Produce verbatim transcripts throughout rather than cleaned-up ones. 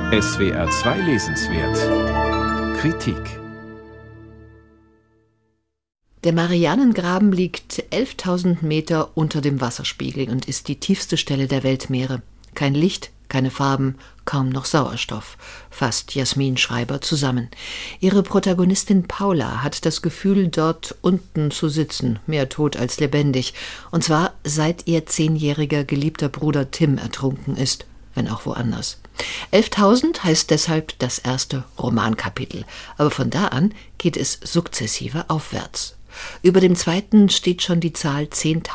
S W R zwei Lesenswert Kritik. Der Marianengraben liegt elftausend Meter unter dem Wasserspiegel und ist die tiefste Stelle der Weltmeere. Kein Licht, keine Farben, kaum noch Sauerstoff, fasst Jasmin Schreiber zusammen. Ihre Protagonistin Paula hat das Gefühl, dort unten zu sitzen, mehr tot als lebendig. Und zwar seit ihr zehnjähriger geliebter Bruder Tim ertrunken ist, wenn auch woanders. elftausend heißt deshalb das erste Romankapitel, aber von da an geht es sukzessive aufwärts. Über dem zweiten steht schon die Zahl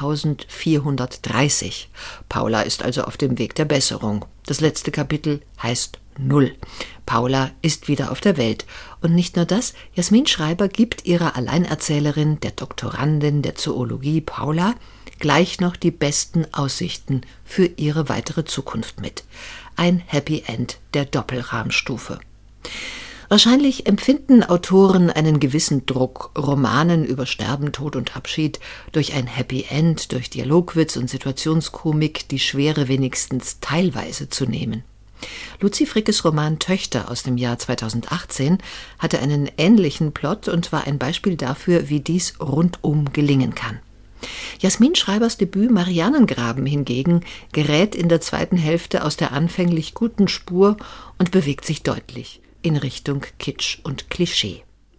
zehntausendvierhundertdreißig. Paula ist also auf dem Weg der Besserung. Das letzte Kapitel heißt Null. Paula ist wieder auf der Welt. Und nicht nur das, Jasmin Schreiber gibt ihrer Alleinerzählerin, der Doktorandin der Zoologie Paula, gleich noch die besten Aussichten für ihre weitere Zukunft mit. Ein Happy End der Doppelrahmstufe. Wahrscheinlich empfinden Autoren einen gewissen Druck, Romanen über Sterben, Tod und Abschied durch ein Happy End, durch Dialogwitz und Situationskomik die Schwere wenigstens teilweise zu nehmen. Luzi Frickes Roman Töchter aus dem Jahr zweitausendachtzehn hatte einen ähnlichen Plot und war ein Beispiel dafür, wie dies rundum gelingen kann. Jasmin Schreibers Debüt Marianengraben hingegen gerät in der zweiten Hälfte aus der anfänglich guten Spur und bewegt sich deutlich in Richtung Kitsch und Klischee.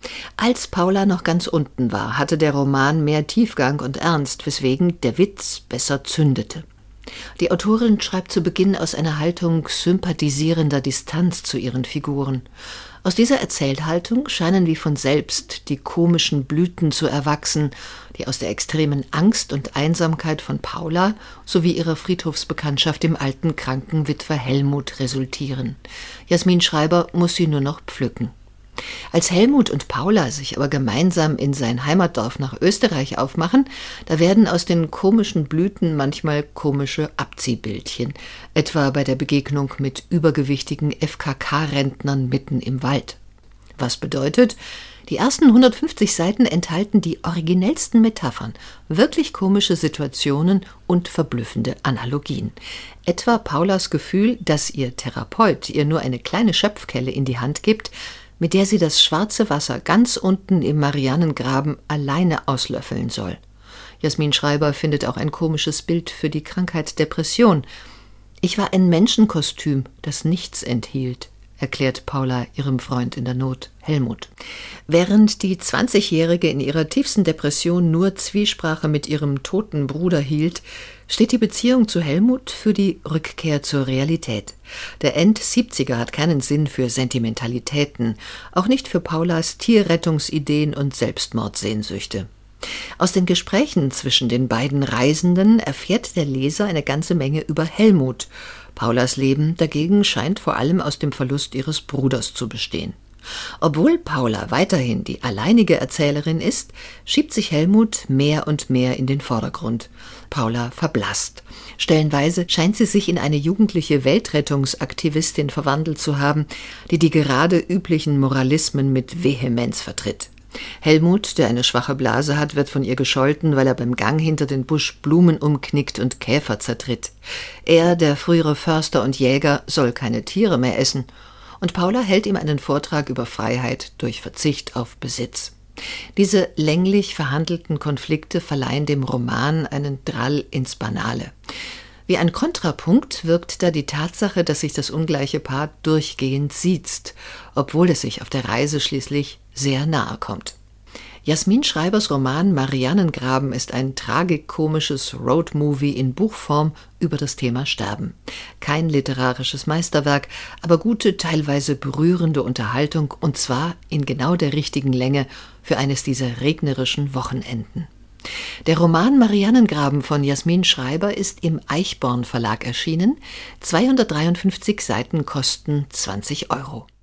Als Paula noch ganz unten war, hatte der Roman mehr Tiefgang und Ernst, weswegen der Witz besser zündete. Die Autorin schreibt zu Beginn aus einer Haltung sympathisierender Distanz zu ihren Figuren. Aus dieser Erzählhaltung scheinen wie von selbst die komischen Blüten zu erwachsen, die aus der extremen Angst und Einsamkeit von Paula sowie ihrer Friedhofsbekanntschaft dem alten kranken Witwer Helmut resultieren. Jasmin Schreiber muss sie nur noch pflücken. Als Helmut und Paula sich aber gemeinsam in sein Heimatdorf nach Österreich aufmachen, da werden aus den komischen Blüten manchmal komische Abziehbildchen, etwa bei der Begegnung mit übergewichtigen F K K-Rentnern mitten im Wald. Was bedeutet, die ersten hundertfünfzig Seiten enthalten die originellsten Metaphern, wirklich komische Situationen und verblüffende Analogien. Etwa Paulas Gefühl, dass ihr Therapeut ihr nur eine kleine Schöpfkelle in die Hand gibt, mit der sie das schwarze Wasser ganz unten im Marianengraben alleine auslöffeln soll. Jasmin Schreiber findet auch ein komisches Bild für die Krankheit Depression. Ich war ein Menschenkostüm, das nichts enthielt, erklärt Paula ihrem Freund in der Not, Helmut. Während die zwanzigjährige in ihrer tiefsten Depression nur Zwiesprache mit ihrem toten Bruder hielt, steht die Beziehung zu Helmut für die Rückkehr zur Realität. Der End-Siebziger hat keinen Sinn für Sentimentalitäten, auch nicht für Paulas Tierrettungsideen und Selbstmordsehnsüchte. Aus den Gesprächen zwischen den beiden Reisenden erfährt der Leser eine ganze Menge über Helmut. Paulas Leben dagegen scheint vor allem aus dem Verlust ihres Bruders zu bestehen. Obwohl Paula weiterhin die alleinige Erzählerin ist, schiebt sich Helmut mehr und mehr in den Vordergrund. Paula verblasst. Stellenweise scheint sie sich in eine jugendliche Weltrettungsaktivistin verwandelt zu haben, die die gerade üblichen Moralismen mit Vehemenz vertritt. Helmut, der eine schwache Blase hat, wird von ihr gescholten, weil er beim Gang hinter den Busch Blumen umknickt und Käfer zertritt. Er, der frühere Förster und Jäger, soll keine Tiere mehr essen. Und Paula hält ihm einen Vortrag über Freiheit durch Verzicht auf Besitz. Diese länglich verhandelten Konflikte verleihen dem Roman einen Drall ins Banale. Wie ein Kontrapunkt wirkt da die Tatsache, dass sich das ungleiche Paar durchgehend siezt, obwohl es sich auf der Reise schließlich sehr nahe kommt. Jasmin Schreibers Roman Marianengraben ist ein tragikomisches Roadmovie in Buchform über das Thema Sterben. Kein literarisches Meisterwerk, aber gute, teilweise berührende Unterhaltung, und zwar in genau der richtigen Länge für eines dieser regnerischen Wochenenden. Der Roman Marianengraben von Jasmin Schreiber ist im Eichborn Verlag erschienen. zweihundertdreiundfünfzig Seiten kosten zwanzig Euro.